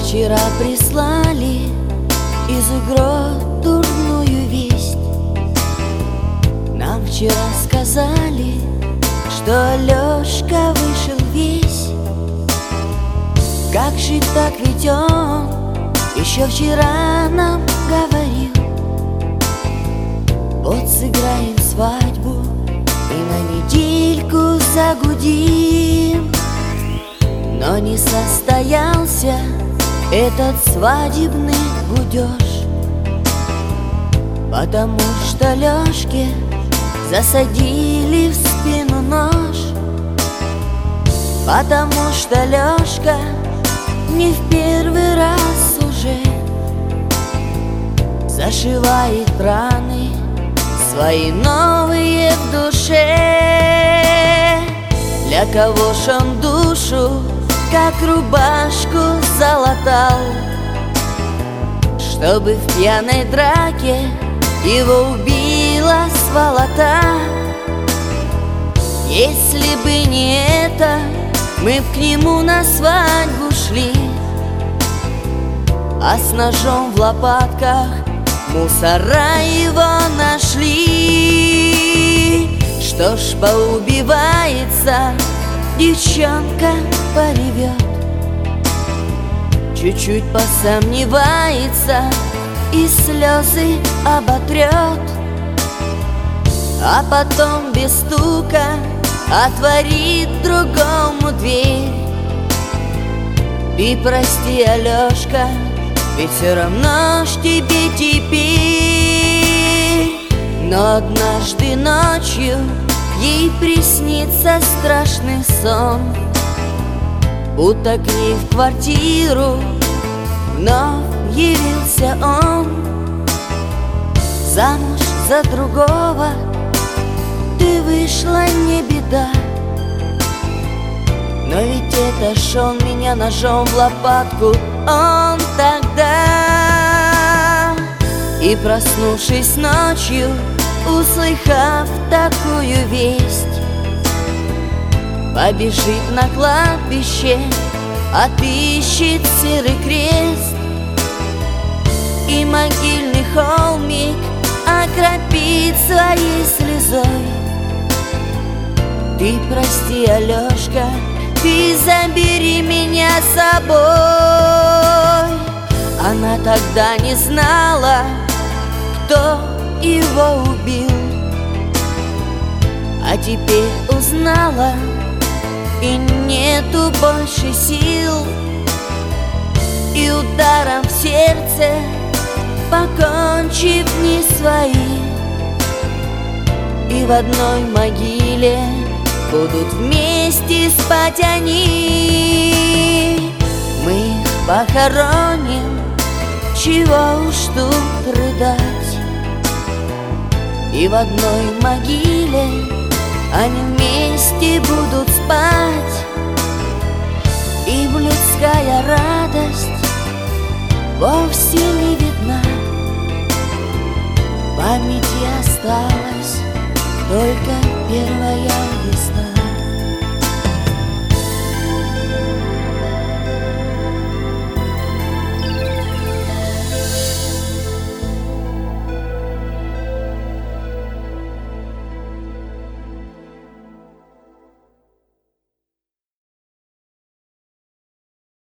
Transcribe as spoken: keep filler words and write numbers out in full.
вчера прислали из угрот дурную весть. Нам вчера сказали, что Алёшка вышел весь. Как же так, ведь он еще вчера нам говорил: вот сыграем свадьбу и на недельку загудим. Но не состоялся этот свадебный гудёж, потому что Лёшке засадили в спину нож. Потому что Лёшка не в первый раз уже зашивает раны свои новые в душе. Для кого ж он душу, как рубашку, залатал, чтобы в пьяной драке его убила сволота. Если бы не это, мы б к нему на свадьбу шли, а с ножом в лопатках мусора его нашли. Что ж, поубивается, девчонка поревет, чуть-чуть посомневается и слезы оботрет, а потом без стука отворит другому дверь. Ты прости, Алёшка, ведь все равно ж тебе теперь. Но однажды ночью ей приснится страшный сон, будто к ней в квартиру вновь явился он. Замуж за другого ты вышла, не беда, но ведь это ж он меня ножом в лопатку, он тогда. И проснувшись ночью, услыхав такую весть, побежит на кладбище, отыщет серый крест и могильный холмик окропит своей слезой. Ты прости, Алёшка, ты забери меня с собой. Она тогда не знала, кто его убил, а теперь узнала, и нету больше сил. И ударом в сердце, покончив дни свои, и в одной могиле будут вместе спать они. Мы их похороним, чего уж тут рыдать, и в одной могиле они вместе будут спать. И людская радость вовсе не видна, в памяти осталась только первая весна.